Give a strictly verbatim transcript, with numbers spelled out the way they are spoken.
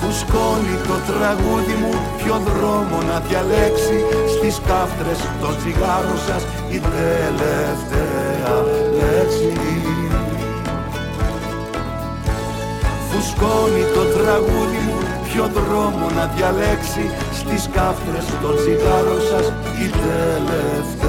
Φουσκώνει το τραγούδι μου, ποιο δρόμο να διαλέξει. Στις κάφτρες το τσιγάρο σας η τελευταία λέξη. Φουσκώνει το τραγούδι μου, ποιο δρόμο να διαλέξει. Στις κάφτρες το τσιγάρο σας η τελευταία